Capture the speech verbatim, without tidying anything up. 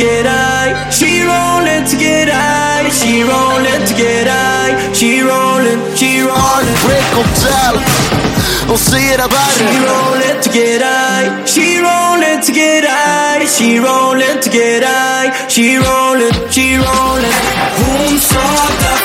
get high. She rollin' to get high. She rollin' to get high. She rollin', she rollin'. Rekordsal och sera värre. She rollin' to get high. She rollin' to get high. She rollin' to get high. She rollin', she rollin'. Hon sa